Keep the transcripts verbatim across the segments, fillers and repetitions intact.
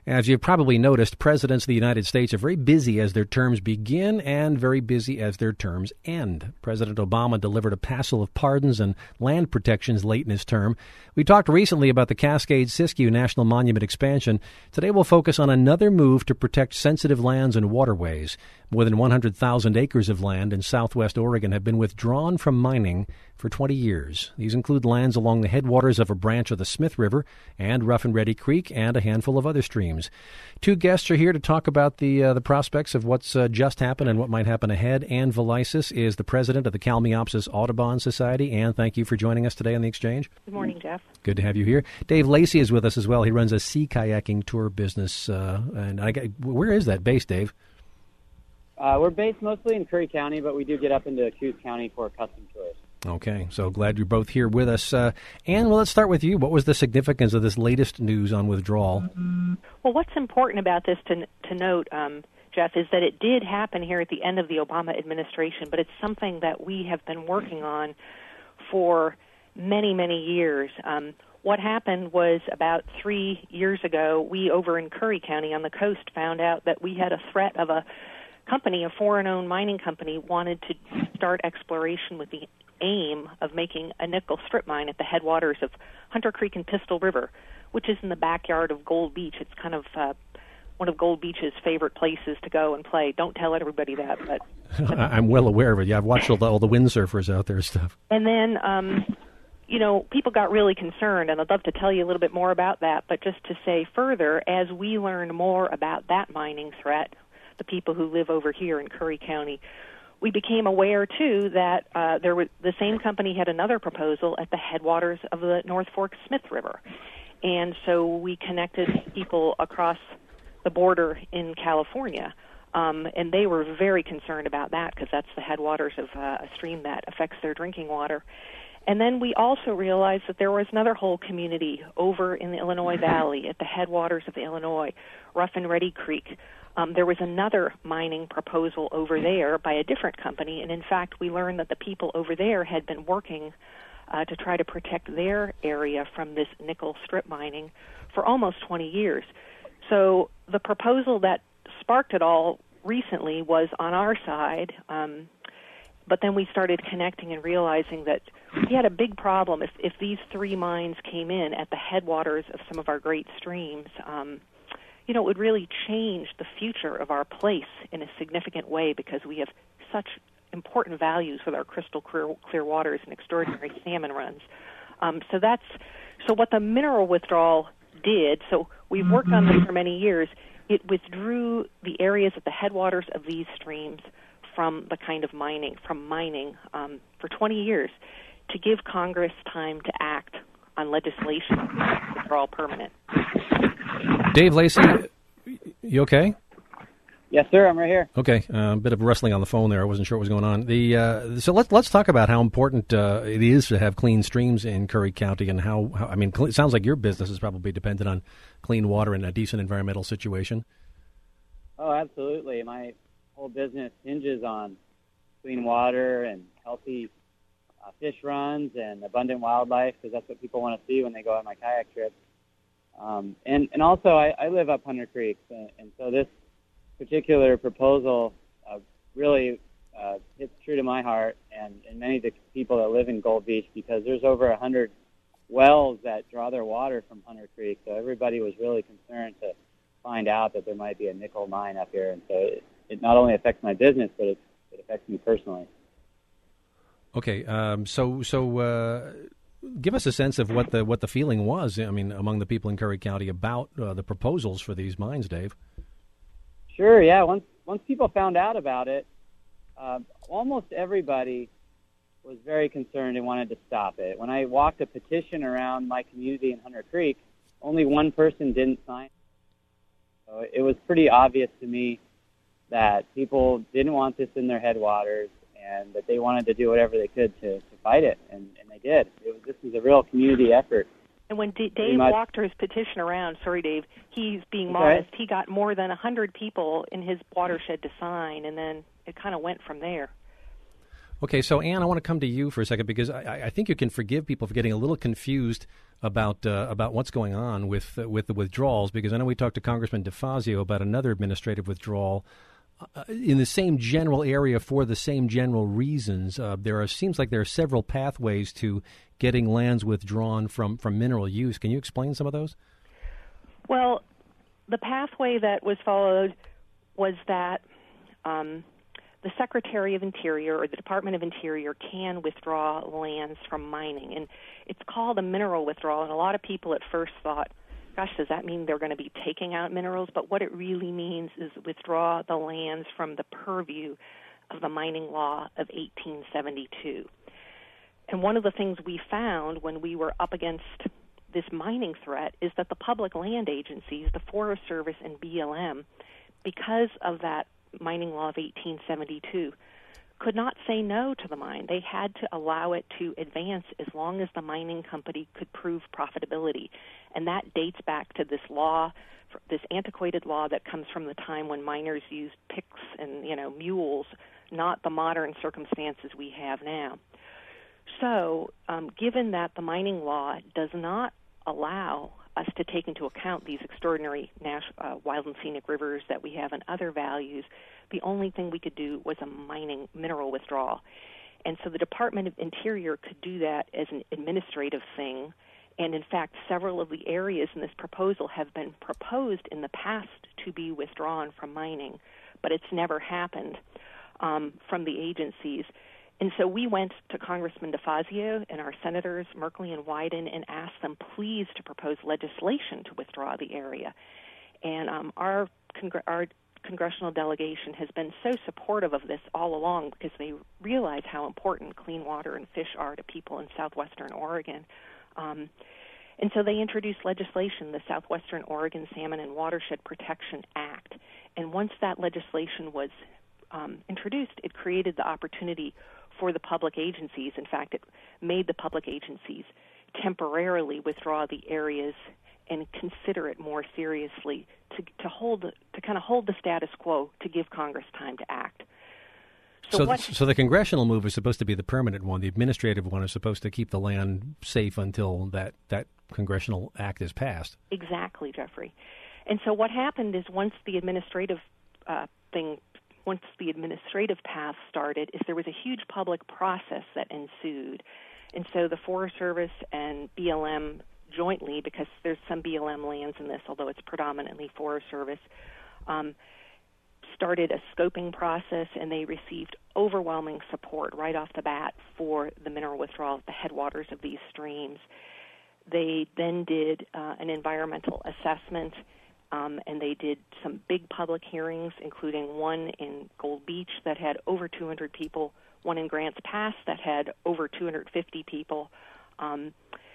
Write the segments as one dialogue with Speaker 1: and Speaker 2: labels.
Speaker 1: As you've probably noticed, presidents of the United States are very busy as their terms begin and very busy as their terms end. President Obama delivered a passel of pardons and land protections late in his term. We talked recently about the Cascade-Siskiyou National Monument expansion. Today we'll focus on another move to protect sensitive lands and waterways. More than one hundred thousand acres of land in southwest Oregon have been withdrawn from mining for twenty years. These include lands along the headwaters of a branch of the Smith River and Rough and Ready Creek and a handful of other streams. Two guests are here to talk about the uh, the prospects of what's uh, just happened and what might happen ahead. Ann Velisis is the president of the Kalmiopsis Audubon Society. Ann, thank you for joining us today on The Exchange.
Speaker 2: Good morning, Jeff.
Speaker 1: Good to have you here. Dave Lacey is with us as well. He runs a sea kayaking tour business. Uh, and I, where is that based, Dave?
Speaker 3: Uh, we're based mostly in Curry County, but we do get up into Coos County for custom tours.
Speaker 1: Okay, so glad you're both here with us. Uh, Ann, well, let's start with you. What was the significance of this latest news on withdrawal?
Speaker 2: Well, what's important about this to to note, um, Jeff, is that it did happen here at the end of the Obama administration, but it's something that we have been working on for many, many years. Um, what happened was about three years ago, we over in Curry County on the coast found out that we had a threat of a company, a foreign-owned mining company, wanted to start exploration with the aim of making a nickel strip mine at the headwaters of Hunter Creek and Pistol River, which is in the backyard of Gold Beach. It's kind of uh, one of Gold Beach's favorite places to go and play. Don't tell everybody that, but
Speaker 1: I'm well aware of it. Yeah, I've watched all the, all the windsurfers out there and stuff.
Speaker 2: And then, um, you know, people got really concerned, and I'd love to tell you a little bit more about that. But just to say further, as we learned more about that mining threat, the people who live over here in Curry County, we became aware, too, that uh, there was, the same company had another proposal at the headwaters of the North Fork Smith River. And so we connected people across the border in California, um, and they were very concerned about that because that's the headwaters of uh, a stream that affects their drinking water. And then we also realized that there was another whole community over in the Illinois Valley at the headwaters of the Illinois, Rough and Ready Creek. Um, there was another mining proposal over there by a different company, and in fact, we learned that the people over there had been working uh, to try to protect their area from this nickel strip mining for almost twenty years. So the proposal that sparked it all recently was on our side, um, but then we started connecting and realizing that we had a big problem if, if these three mines came in at the headwaters of some of our great streams. Um, you know, it would really change the future of our place in a significant way because we have such important values with our crystal clear, clear waters and extraordinary salmon runs. Um, so that's so what the mineral withdrawal did. So we've worked on this for many years. It withdrew the areas at the headwaters of these streams from the kind of mining, from mining um, for twenty years to give Congress time to act on legislation to make withdrawal permanent.
Speaker 1: Dave Lacey, you okay?
Speaker 3: Yes, sir. I'm right here.
Speaker 1: Okay, uh, a bit of rustling on the phone there. I wasn't sure what was going on. The uh, so let's let's talk about how important uh, it is to have clean streams in Curry County, and how, how I mean, it sounds like your business is probably dependent on clean water and a decent environmental situation.
Speaker 3: Oh, absolutely. My whole business hinges on clean water and healthy uh, fish runs and abundant wildlife, because that's what people want to see when they go on my kayak trips. Um, and and also, I, I live up Hunter Creek, and, and so this particular proposal uh, really uh, hits true to my heart and, and many of the people that live in Gold Beach, because there's over a hundred wells that draw their water from Hunter Creek. So everybody was really concerned to find out that there might be a nickel mine up here, and so it, it not only affects my business, but it, it affects me personally.
Speaker 1: Okay, um, so so uh, give us a sense of what the what the feeling was. I mean, among the people in Curry County about uh, the proposals for these mines, Dave.
Speaker 3: Sure, yeah. Once once people found out about it, uh, almost everybody was very concerned and wanted to stop it. When I walked a petition around my community in Hunter Creek, only one person didn't sign. So it was pretty obvious to me that people didn't want this in their headwaters and that they wanted to do whatever they could to, to fight it, and, and they did. It was, this was a real community effort.
Speaker 2: And when D- Dave walked his petition around, sorry, Dave, he's being modest. He got more than one hundred people in his watershed to sign, and then it kind of went from there.
Speaker 1: Okay, so Ann, I want to come to you for a second because I, I think you can forgive people for getting a little confused about uh, about what's going on with uh, with the withdrawals, because I know we talked to Congressman DeFazio about another administrative withdrawal uh, in the same general area for the same general reasons. Uh, there are seems like there are several pathways to getting lands withdrawn from, from mineral use. Can you explain some of those?
Speaker 2: Well, the pathway that was followed was that um, the Secretary of Interior or the Department of Interior can withdraw lands from mining. And it's called a mineral withdrawal. And a lot of people at first thought, gosh, does that mean they're going to be taking out minerals? But what it really means is withdraw the lands from the purview of the mining law of eighteen seventy-two. And one of the things we found when we were up against this mining threat is that the public land agencies, the Forest Service and B L M, because of that mining law of eighteen seventy-two, could not say no to the mine. They had to allow it to advance as long as the mining company could prove profitability. And that dates back to this law, this antiquated law that comes from the time when miners used picks and, you know, mules, not the modern circumstances we have now. So, um, given that the mining law does not allow us to take into account these extraordinary nas- uh, wild and scenic rivers that we have and other values, the only thing we could do was a mining mineral withdrawal. And so the Department of Interior could do that as an administrative thing. And in fact, several of the areas in this proposal have been proposed in the past to be withdrawn from mining, but it's never happened um, from the agencies. And so we went to Congressman DeFazio and our senators, Merkley and Wyden, and asked them please to propose legislation to withdraw the area. And um, our, congr- our congressional delegation has been so supportive of this all along because they realize how important clean water and fish are to people in southwestern Oregon. Um, and so they introduced legislation, the Southwestern Oregon Salmon and Watershed Protection Act. And once that legislation was um, introduced, it created the opportunity for the public agencies. In fact, it made the public agencies temporarily withdraw the areas and consider it more seriously to, to hold to kind of hold the status quo to give Congress time to act. So,
Speaker 1: so,
Speaker 2: what,
Speaker 1: so the congressional move is supposed to be the permanent one. The administrative one is supposed to keep the land safe until that, that congressional act is passed.
Speaker 2: Exactly, Jeffrey. And so what happened is once the administrative uh, thing, once the administrative path started, is there was a huge public process that ensued. And so the Forest Service and B L M jointly, because there's some B L M lands in this, although it's predominantly Forest Service, um, started a scoping process, and they received overwhelming support right off the bat for the mineral withdrawal at the headwaters of these streams. They then did uh, an environmental assessment, um, and they did some big public hearings, including one in Gold Beach that had over two hundred people, one in Grants Pass that had over two hundred fifty people, um,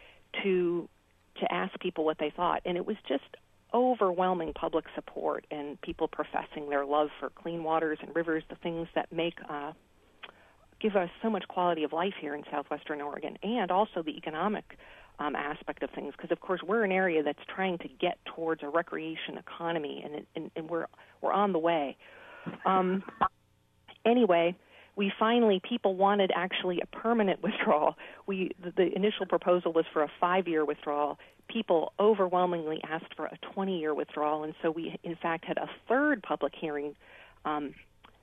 Speaker 2: to to ask people what they thought. And it was just overwhelming public support and people professing their love for clean waters and rivers, the things that make uh, give us so much quality of life here in southwestern Oregon, and also the economic um, aspect of things, because of course we're an area that's trying to get towards a recreation economy, and, and, and we're we're on the way. Um, anyway, we finally, people wanted actually a permanent withdrawal. We the, the initial proposal was for a five-year withdrawal. People overwhelmingly asked for a twenty-year withdrawal, and so we, in fact, had a third public hearing um,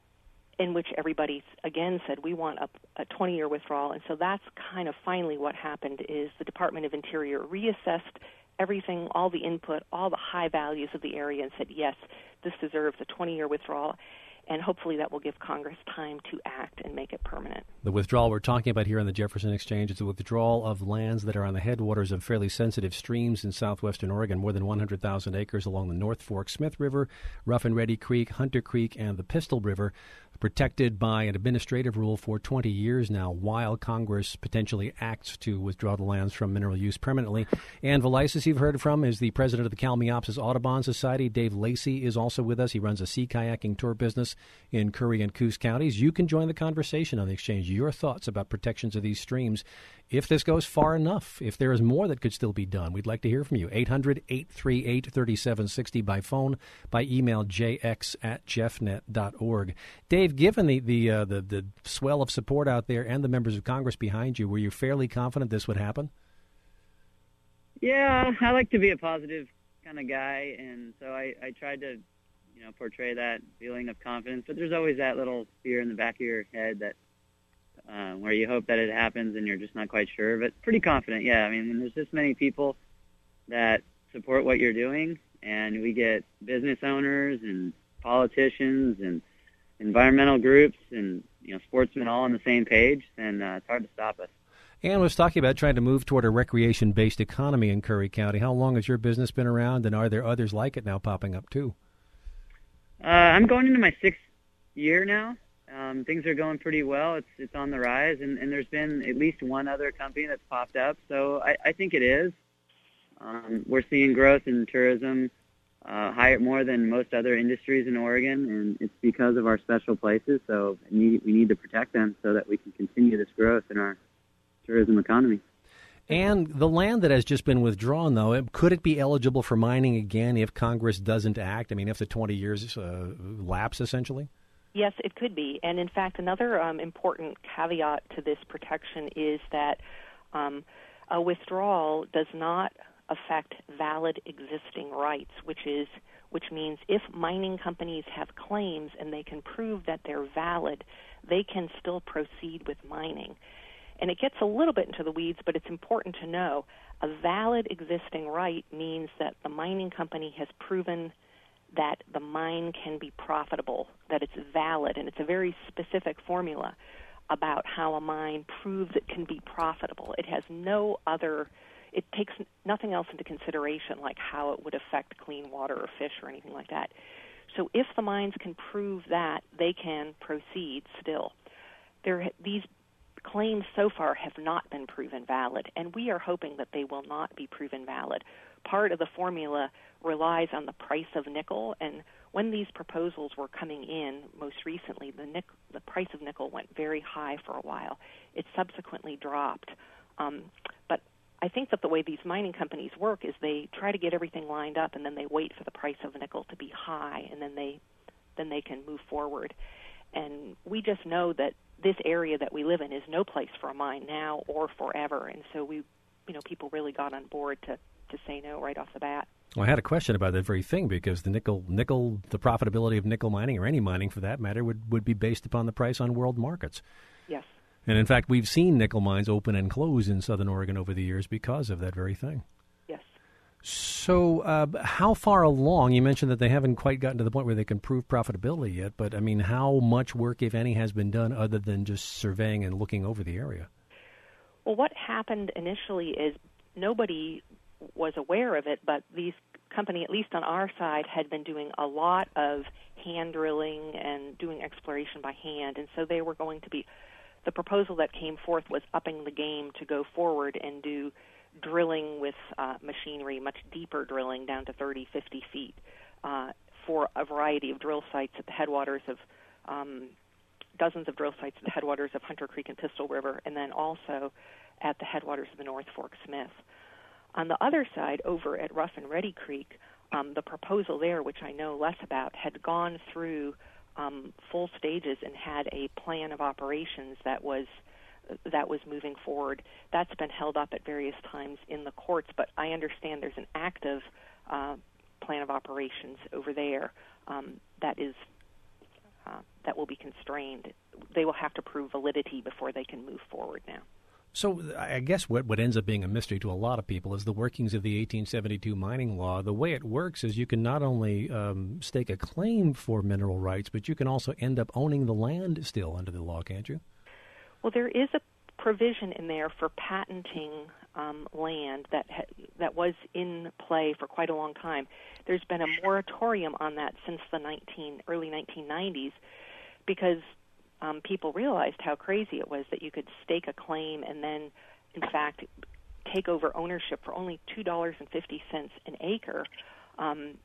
Speaker 2: in which everybody, again, said we want a, a twenty-year withdrawal. And so that's kind of finally what happened is the Department of Interior reassessed everything, all the input, all the high values of the area, and said, yes, this deserves a twenty-year withdrawal. And hopefully that will give Congress time to act and make it permanent.
Speaker 1: The withdrawal we're talking about here on the Jefferson Exchange is the withdrawal of lands that are on the headwaters of fairly sensitive streams in southwestern Oregon, more than one hundred thousand acres along the North Fork Smith River, Rough and Ready Creek, Hunter Creek, and the Pistol River, protected by an administrative rule for twenty years now, while Congress potentially acts to withdraw the lands from mineral use permanently. Ann Velisis, you've heard from, is the president of the Kalmiopsis Audubon Society. Dave Lacey is also with us. He runs a sea kayaking tour business. in Curry and Coos counties. You can join the conversation on the Exchange. Your thoughts about protections of these streams, if this goes far enough, if there is more that could still be done. We'd like to hear from you. eight hundred, eight three eight, three seven six zero by phone, by email, j x at jeffnet dot org. Dave, given the the, uh, the the swell of support out there and the members of Congress behind you, were you fairly confident this would happen?
Speaker 3: Yeah, I like to be a positive kind of guy, and so I, I tried to, you know, portray that feeling of confidence. But there's always that little fear in the back of your head that uh, where you hope that it happens and you're just not quite sure. But pretty confident, yeah. I mean, there's just many people that support what you're doing, and we get business owners and politicians and environmental groups and, you know, sportsmen all on the same page, and uh, it's hard to stop us.
Speaker 1: Ann was talking about trying to move toward a recreation-based economy in Curry County. How long has your business been around, and are there others like it now popping up too?
Speaker 3: Uh, I'm going into my sixth year now. Um, things are going pretty well. It's it's on the rise, and, and there's been at least one other company that's popped up, so I, I think it is. Um, we're seeing growth in tourism, uh, higher more than most other industries in Oregon, and it's because of our special places, so we need, we need to protect them so that we can continue this growth in our tourism economy.
Speaker 1: And the land that has just been withdrawn, though, could it be eligible for mining again if Congress doesn't act? I mean, if the twenty years uh, lapse, essentially?
Speaker 2: Yes, it could be. And in fact, another um, important caveat to this protection is that um, a withdrawal does not affect valid existing rights, which is which means if mining companies have claims and they can prove that they're valid, they can still proceed with mining. And it gets a little bit into the weeds, but it's important to know a valid existing right means that the mining company has proven that the mine can be profitable, that it's valid, and it's a very specific formula about how a mine proves it can be profitable. It has no other, it takes nothing else into consideration, like how it would affect clean water or fish or anything like that. So if the mines can prove that, they can proceed still. There, these claims so far have not been proven valid, and we are hoping that they will not be proven valid. Part of the formula relies on the price of nickel, and when these proposals were coming in most recently, the, nic- the price of nickel went very high for a while. It subsequently dropped. Um, but I think that the way these mining companies work is they try to get everything lined up, and then they wait for the price of nickel to be high, and then they then they can move forward. And we just know that this area that we live in is no place for a mine now or forever, and so we, you know, people really got on board to, to say no right off the bat.
Speaker 1: Well, I had a question about that very thing because the nickel, nickel, the profitability of nickel mining, or any mining for that matter, would, would be based upon the price on world markets.
Speaker 2: Yes.
Speaker 1: And in fact, we've seen nickel mines open and close in Southern Oregon over the years because of that very thing.
Speaker 2: Yes.
Speaker 1: So uh, how far along, you mentioned that they haven't quite gotten to the point where they can prove profitability yet, but I mean, how much work, if any, has been done other than just surveying and looking over the area?
Speaker 2: Well, what happened initially is nobody was aware of it, but these company, at least on our side, had been doing a lot of hand drilling and doing exploration by hand, and so they were going to be, the proposal that came forth was upping the game to go forward and do drilling with uh, machinery, much deeper drilling down to thirty, fifty feet uh, for a variety of drill sites at the headwaters of um, dozens of drill sites at the headwaters of Hunter Creek and Pistol River, and then also at the headwaters of the North Fork Smith. On the other side, over at Rough and Ready Creek, um, the proposal there, which I know less about, had gone through um, full stages and had a plan of operations that was that was moving forward. That's been held up at various times in the courts, but I understand there's an active uh, plan of operations over there um, that is uh, that will be constrained. They will have to prove validity before they can move forward now.
Speaker 1: So I guess what, what ends up being a mystery to a lot of people is the workings of the eighteen seventy-two mining law. The way it works is you can not only um, stake a claim for mineral rights, but you can also end up owning the land still under the law, can't you?
Speaker 2: Well, there is a provision in there for patenting um, land that ha- that was in play for quite a long time. There's been a moratorium on that since the nineteen early nineteen nineties because um, people realized how crazy it was that you could stake a claim and then, in fact, take over ownership for only two dollars and fifty cents an acre. Um,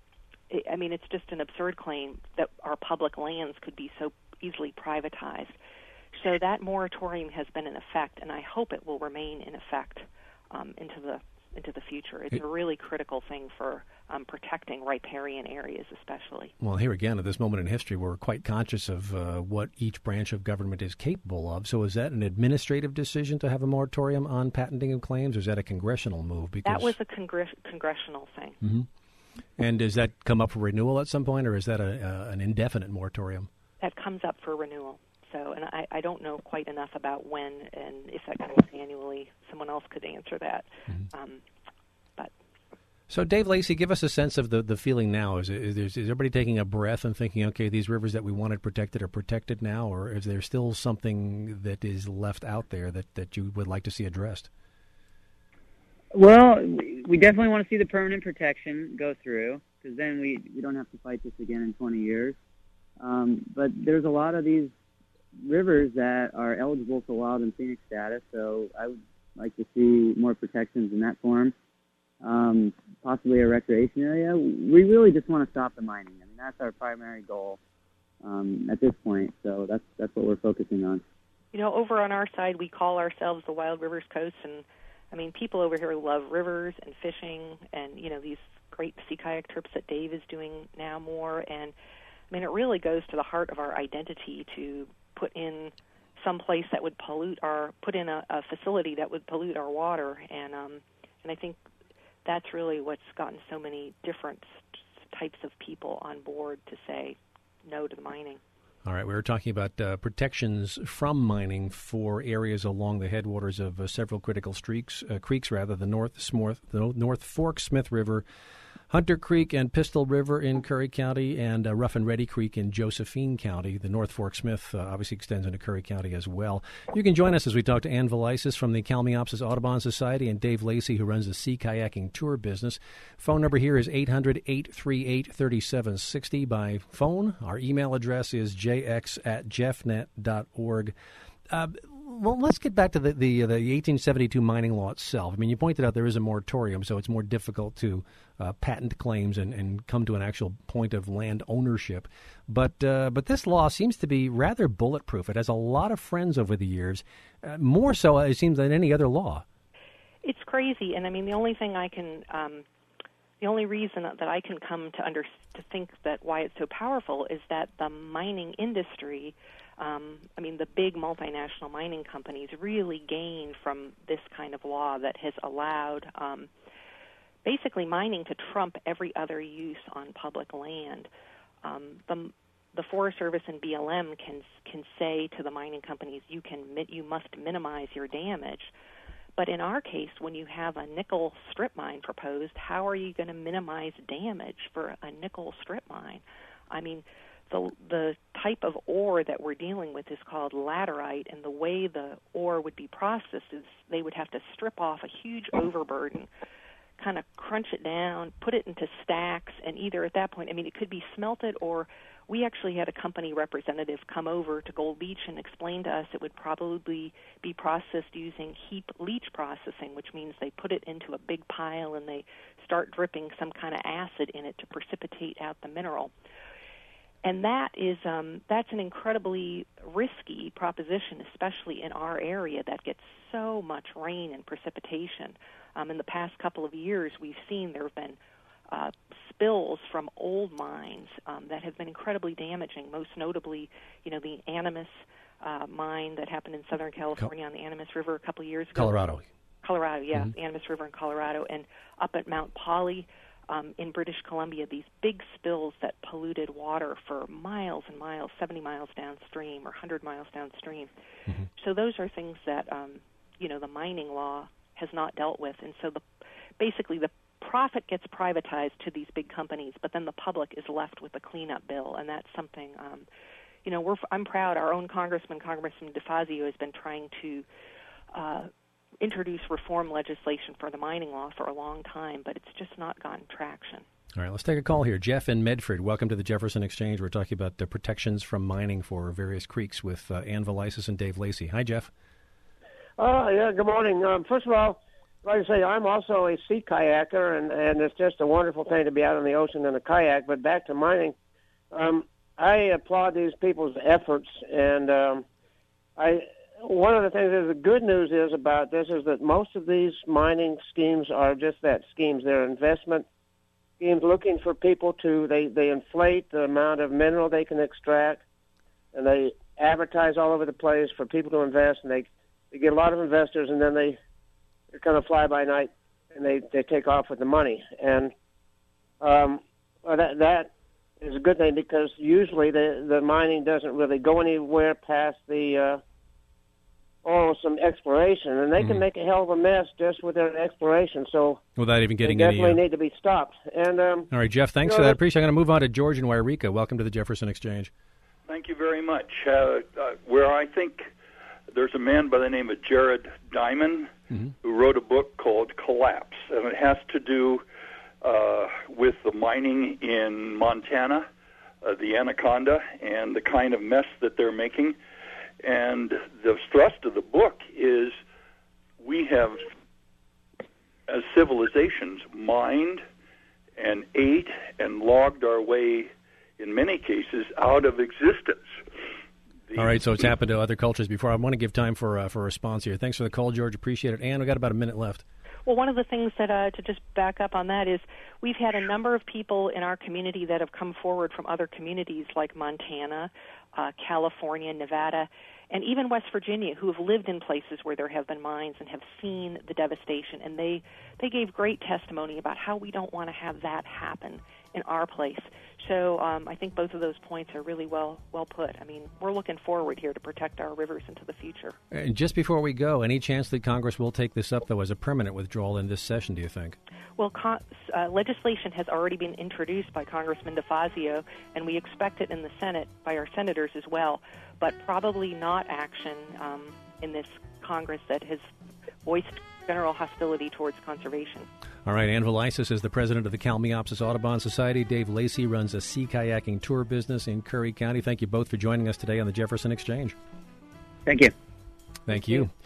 Speaker 2: I mean, it's just an absurd claim that our public lands could be so easily privatized. So that moratorium has been in effect, and I hope it will remain in effect um, into the into the future. It's a really critical thing for um, protecting riparian areas especially.
Speaker 1: Well, here again, at this moment in history, we're quite conscious of uh, what each branch of government is capable of. So is that an administrative decision to have a moratorium on patenting of claims, or is that a congressional move? Because
Speaker 2: that was a congress- congressional thing.
Speaker 1: Mm-hmm. And does that come up for renewal at some point, or is that a, uh, an indefinite moratorium?
Speaker 2: That comes up for renewal. So, and I, I don't know quite enough about when and if that comes annually. Someone else could answer that. Mm-hmm. Um, but
Speaker 1: so, Dave Lacey, give us a sense of the, the feeling now. Is, is, is everybody taking a breath and thinking, okay, these rivers that we wanted protected are protected now, or is there still something that is left out there that, that you would like to see addressed?
Speaker 3: Well, we definitely want to see the permanent protection go through, because then we, we don't have to fight this again in twenty years. Um, but there's a lot of these rivers that are eligible for wild and scenic status, so I would like to see more protections in that form, um, possibly a recreation area. We really just want to stop the mining. I mean, that's our primary goal um, at this point, so that's that's what we're focusing on.
Speaker 2: You know, over on our side, we call ourselves the Wild Rivers Coast, and I mean, people over here love rivers and fishing and, you know, these great sea kayak trips that Dave is doing now more, and I mean, it really goes to the heart of our identity to put in some place that would pollute our, put in a, a facility that would pollute our water, and um, and I think that's really what's gotten so many different types of people on board to say no to the mining.
Speaker 1: All right, we were talking about uh, protections from mining for areas along the headwaters of uh, several critical streaks, uh, creeks, rather, the North, Smorth, the North Fork Smith River, Hunter Creek and Pistol River in Curry County, and uh, Rough and Ready Creek in Josephine County. The North Fork Smith uh, obviously extends into Curry County as well. You can join us as we talk to Ann Valaisis from the Kalmiopsis Audubon Society and Dave Lacey, who runs the sea kayaking tour business. Phone number here is eight hundred, eight three eight, three seven six zero by phone. Our email address is j x at jeffnet dot org. Uh, well, let's get back to the, the the eighteen seventy-two mining law itself. I mean, you pointed out there is a moratorium, so it's more difficult to uh, patent claims and, and come to an actual point of land ownership. But uh, but this law seems to be rather bulletproof. It has a lot of friends over the years, uh, more so, it seems, than any other law.
Speaker 2: It's crazy, and I mean, the only thing I can, um, the only reason that I can come to under to think that why it's so powerful is that the mining industry. Um, I mean, the big multinational mining companies really gain from this kind of law that has allowed um, basically mining to trump every other use on public land. Um, the, the Forest Service and B L M can can say to the mining companies, you can you must minimize your damage. But in our case, when you have a nickel strip mine proposed, how are you going to minimize damage for a nickel strip mine? I mean, The, the type of ore that we're dealing with is called laterite, and the way the ore would be processed is they would have to strip off a huge overburden, kind of crunch it down, put it into stacks, and either at that point, I mean, it could be smelted, or we actually had a company representative come over to Gold Beach and explain to us it would probably be processed using heap leach processing, which means they put it into a big pile and they start dripping some kind of acid in it to precipitate out the mineral. And that is um, that's an incredibly risky proposition, especially in our area that gets so much rain and precipitation. Um, in the past couple of years, we've seen there have been uh, spills from old mines um, that have been incredibly damaging. Most notably, you know, the Animas uh, mine that happened in Southern California on the Animas River a couple of years ago.
Speaker 1: Colorado.
Speaker 2: Colorado, yeah,
Speaker 1: Mm-hmm.
Speaker 2: Animas River in Colorado, and up at Mount Polly. Um, in British Columbia, these big spills that polluted water for miles and miles, seventy miles downstream or one hundred miles downstream. Mm-hmm. So those are things that, um, you know, the mining law has not dealt with. And so the, basically the profit gets privatized to these big companies, but then the public is left with the cleanup bill. And that's something, um, you know, we're, I'm proud. Our own Congressman, Congressman DeFazio, has been trying to uh, introduce reform legislation for the mining law for a long time, but it's just not gotten traction.
Speaker 1: All right, let's take a call here. Jeff in Medford, welcome to the Jefferson Exchange. We're talking about the protections from mining for various creeks with uh, Ann Valaisis and Dave Lacey. Hi, Jeff.
Speaker 4: Uh, yeah, good morning. Um, first of all, Like I say, I'm also a sea kayaker, and, and it's just a wonderful thing to be out in the ocean in a kayak. But back to mining, um, I applaud these people's efforts, and um, I one of the things is the good news is about this is that most of these mining schemes are just that, schemes. They're investment schemes looking for people to, they, they inflate the amount of mineral they can extract, and they advertise all over the place for people to invest, and they, they get a lot of investors, and then they They're kind of fly by night, and they, they take off with the money. And um, well, that that is a good thing because usually the the mining doesn't really go anywhere past the uh, oh some exploration, and they mm-hmm. can make a hell of a mess just with their exploration. So
Speaker 1: without even getting
Speaker 4: they definitely
Speaker 1: any, uh...
Speaker 4: need to be stopped. And um,
Speaker 1: all right, Jeff, thanks you know, for that. I appreciate it. I'm going to move on to George in Wairika. Welcome to the Jefferson Exchange.
Speaker 5: Thank you very much. Uh, uh, where I think there's a man by the name of Jared Diamond mm-hmm. who wrote a book called Collapse, and it has to do uh, with the mining in Montana, uh, the Anaconda, and the kind of mess that they're making. And the thrust of the book is we have, as civilizations, mined and ate and logged our way, in many cases, out of existence.
Speaker 1: All right, so it's happened to other cultures before. I want to give time for uh, for a response here. Thanks for the call, George. Appreciate it. Ann, we've got about a minute left.
Speaker 2: Well, one of the things that, uh, to just back up on that is we've had a number of people in our community that have come forward from other communities like Montana, uh, California, Nevada, and even West Virginia who have lived in places where there have been mines and have seen the devastation. And they, they gave great testimony about how we don't want to have that happen in our place. So um, I think both of those points are really well well put. I mean, we're looking forward here to protect our rivers into the future.
Speaker 1: And just before we go, any chance that Congress will take this up, though, as a permanent withdrawal in this session, do you think?
Speaker 2: Well, con- uh, legislation has already been introduced by Congressman DeFazio, and we expect it in the Senate by our senators as well, but probably not action um, in this Congress that has voiced general hostility towards conservation.
Speaker 1: All right, Ann Velisis is the president of the Kalmiopsis Audubon Society. Dave Lacey runs a sea kayaking tour business in Curry County. Thank you both for joining us today on the Jefferson Exchange.
Speaker 3: Thank you.
Speaker 1: Thank you.